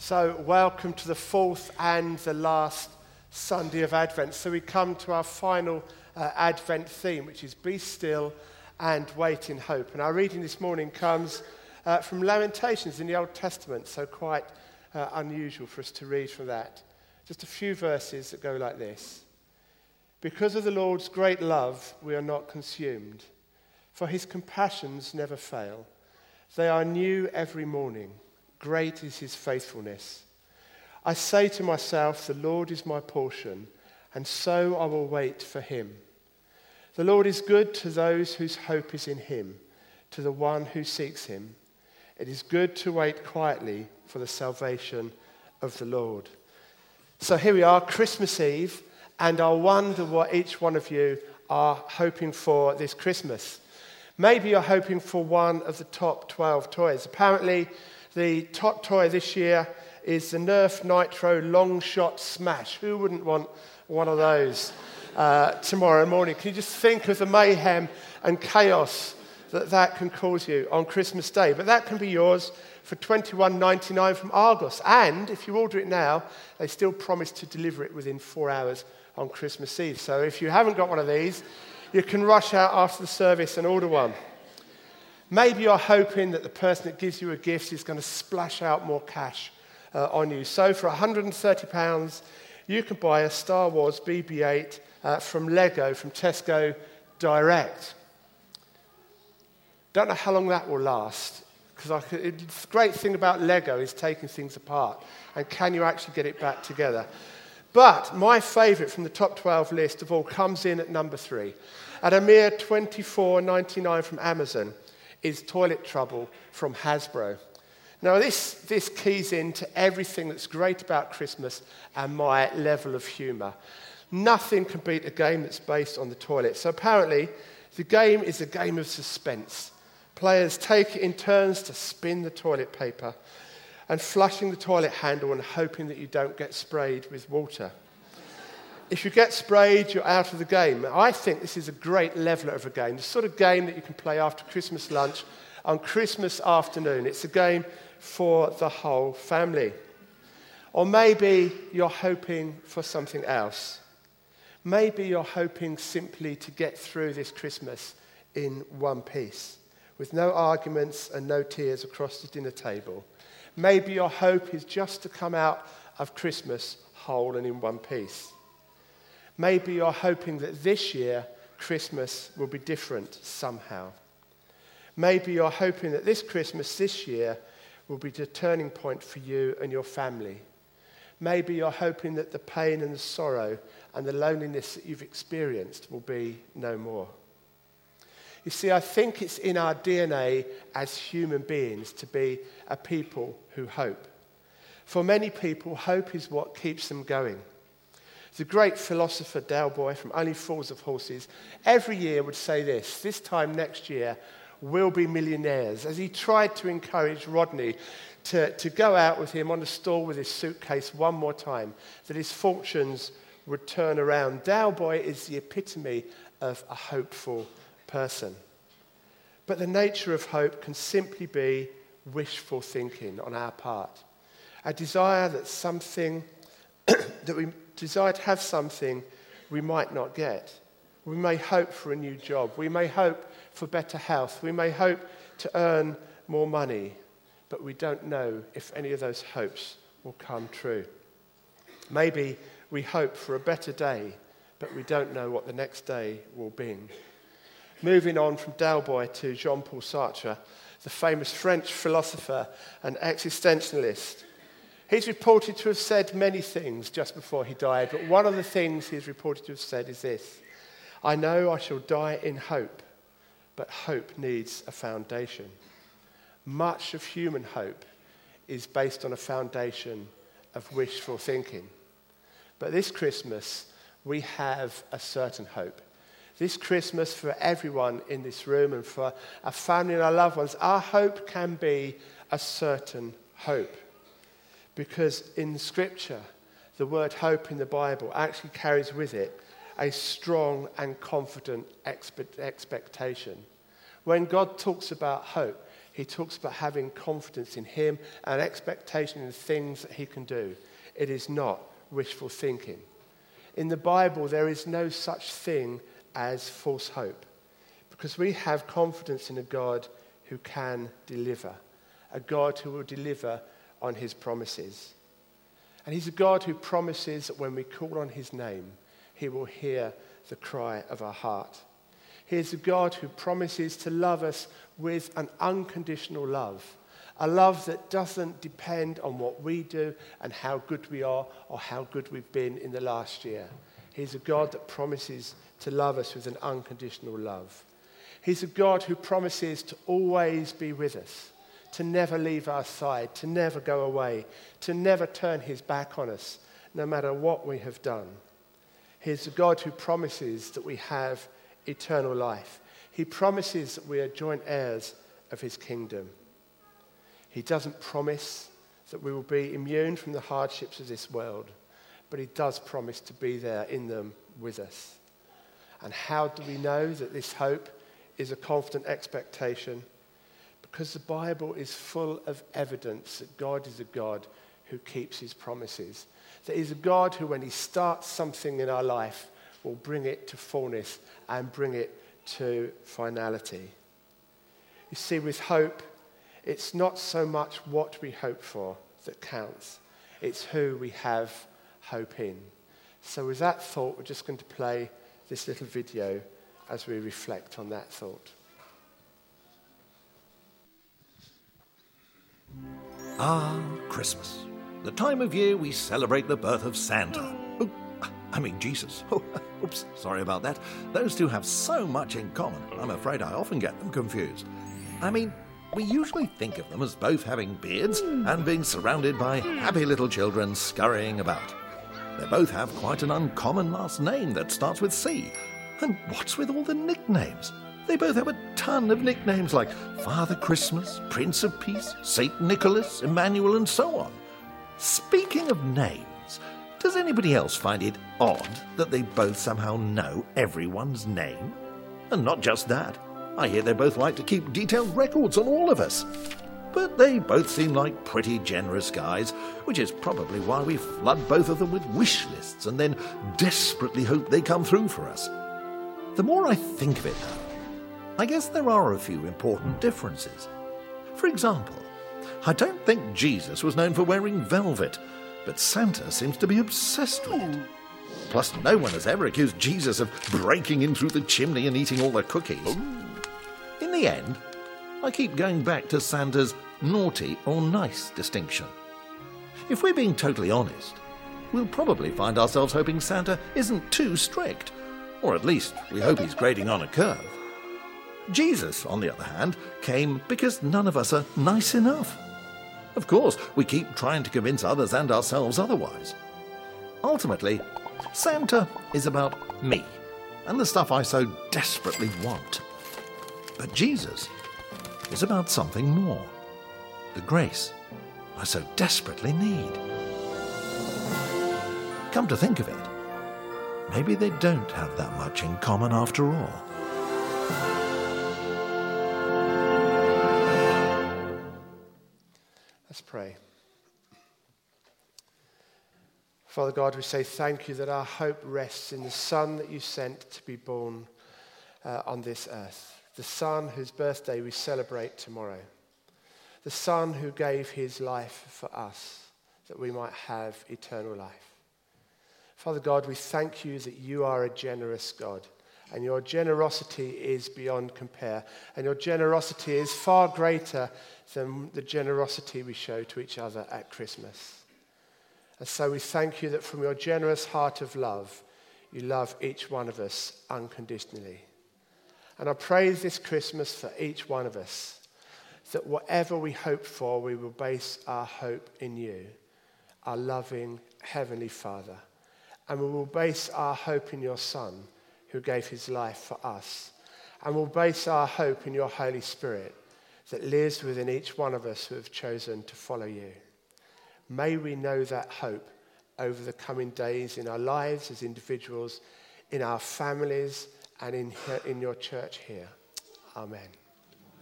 So welcome to the fourth and the last Sunday of Advent. So we come to our final Advent theme, which is Be Still and Wait in Hope. And our reading this morning comes from Lamentations in the Old Testament, so quite unusual for us to read from that. Just a few verses that go like this. Because of the Lord's great love, we are not consumed, for his compassions never fail. They are new every morning. Great is his faithfulness. I say to myself, the Lord is my portion, and so I will wait for him. The Lord is good to those whose hope is in him, to the one who seeks him. It is good to wait quietly for the salvation of the Lord. So here we are, Christmas Eve, and I wonder what each one of you are hoping for this Christmas. Maybe you're hoping for one of the top 12 toys. Apparently, the top toy this year is the Nerf Nitro Long Shot Smash. Who wouldn't want one of those tomorrow morning? Can you just think of the mayhem and chaos that can cause you on Christmas Day? But that can be yours for $21.99 from Argos. And if you order it now, they still promise to deliver it within 4 hours on Christmas Eve. So if you haven't got one of these, you can rush out after the service and order one. Maybe you're hoping that the person that gives you a gift is going to splash out more cash on you. So for £130, you can buy a Star Wars BB-8 from Lego, from Tesco Direct. Don't know how long that will last, because the great thing about Lego is taking things apart, and can you actually get it back together? But my favourite from the top 12 list of all comes in at number 3. At a mere $24.99 from Amazon is Toilet Trouble from Hasbro. Now this keys into everything that's great about Christmas and my level of humour. Nothing can beat a game that's based on the toilet. So apparently the game is a game of suspense. Players take it in turns to spin the toilet paper and flushing the toilet handle and hoping that you don't get sprayed with water. If you get sprayed, you're out of the game. I think this is a great leveler of a game, the sort of game that you can play after Christmas lunch on Christmas afternoon. It's a game for the whole family. Or maybe you're hoping for something else. Maybe you're hoping simply to get through this Christmas in one piece, with no arguments and no tears across the dinner table. Maybe your hope is just to come out of Christmas whole and in one piece. Maybe you're hoping that this year, Christmas will be different somehow. Maybe you're hoping that this Christmas, this year, will be the turning point for you and your family. Maybe you're hoping that the pain and the sorrow and the loneliness that you've experienced will be no more. You see, I think it's in our DNA as human beings to be a people who hope. For many people, hope is what keeps them going. The great philosopher Dalboy from Only Fools of Horses every year would say this time next year we'll be millionaires, as he tried to encourage Rodney to go out with him on the stool with his suitcase one more time, that his fortunes would turn around. Dalboy is the epitome of a hopeful person. But the nature of hope can simply be wishful thinking on our part. A desire that something that we desire to have something we might not get. We may hope for a new job. We may hope for better health. We may hope to earn more money. But we don't know if any of those hopes will come true. Maybe we hope for a better day, but we don't know what the next day will bring. Moving on from Dalboy to Jean-Paul Sartre, the famous French philosopher and existentialist. He's reported to have said many things just before he died, but one of the things he's reported to have said is this: I know I shall die in hope, but hope needs a foundation. Much of human hope is based on a foundation of wishful thinking. But this Christmas, we have a certain hope. This Christmas, for everyone in this room and for our family and our loved ones, our hope can be a certain hope. Because in Scripture, the word hope in the Bible actually carries with it a strong and confident expectation. When God talks about hope, He talks about having confidence in him and expectation in the things that he can do. It is not wishful thinking. In the Bible, there is no such thing as false hope, because we have confidence in a God who can deliver, a God who will deliver on his promises. And he's a God who promises that when we call on his name, he will hear the cry of our heart. He is a God who promises to love us with an unconditional love, a love that doesn't depend on what we do and how good we are or how good we've been in the last year. He's a God that promises to love us with an unconditional love. He's a God who promises to always be with us, to never leave our side, to never go away, to never turn his back on us, no matter what we have done. He's a God who promises that we have eternal life. He promises that we are joint heirs of his kingdom. He doesn't promise that we will be immune from the hardships of this world, but he does promise to be there in them with us. And how do we know that this hope is a confident expectation? Because the Bible is full of evidence that God is a God who keeps his promises. That he's a God who, when he starts something in our life, will bring it to fullness and bring it to finality. You see, with hope, it's not so much what we hope for that counts. It's who we have hope in. So with that thought, we're just going to play this little video as we reflect on that thought. Ah, Christmas. The time of year we celebrate the birth of Santa. Oh, I mean Jesus. Oh, oops, sorry about that. Those two have so much in common, I'm afraid I often get them confused. I mean, we usually think of them as both having beards and being surrounded by happy little children scurrying about. They both have quite an uncommon last name that starts with C. And what's with all the nicknames? They both have a ton of nicknames like Father Christmas, Prince of Peace, Saint Nicholas, Emmanuel, and so on. Speaking of names, does anybody else find it odd that they both somehow know everyone's name? And not just that, I hear they both like to keep detailed records on all of us. But they both seem like pretty generous guys, which is probably why we flood both of them with wish lists and then desperately hope they come through for us. The more I think of it, though, I guess there are a few important differences. For example, I don't think Jesus was known for wearing velvet, but Santa seems to be obsessed with it. Plus, no one has ever accused Jesus of breaking in through the chimney and eating all the cookies. In the end, I keep going back to Santa's naughty or nice distinction. If we're being totally honest, we'll probably find ourselves hoping Santa isn't too strict, or at least we hope he's grading on a curve. Jesus, on the other hand, came because none of us are nice enough. Of course, we keep trying to convince others and ourselves otherwise. Ultimately, Santa is about me and the stuff I so desperately want. But Jesus is about something more, the grace I so desperately need. Come to think of it, maybe they don't have that much in common after all. Let's pray. Father God, we say thank you that our hope rests in the Son that you sent to be born on this earth. The Son whose birthday we celebrate tomorrow. The Son who gave his life for us that we might have eternal life. Father God, we thank you that you are a generous God, and your generosity is beyond compare, and your generosity is far greater than the generosity we show to each other at Christmas. And so we thank you that from your generous heart of love, you love each one of us unconditionally. And I pray this Christmas for each one of us, that whatever we hope for, we will base our hope in you, our loving Heavenly Father. And we will base our hope in your Son, who gave his life for us. And we'll base our hope in your Holy Spirit that lives within each one of us who have chosen to follow you. May we know that hope over the coming days in our lives as individuals, in our families, and in your church here. Amen.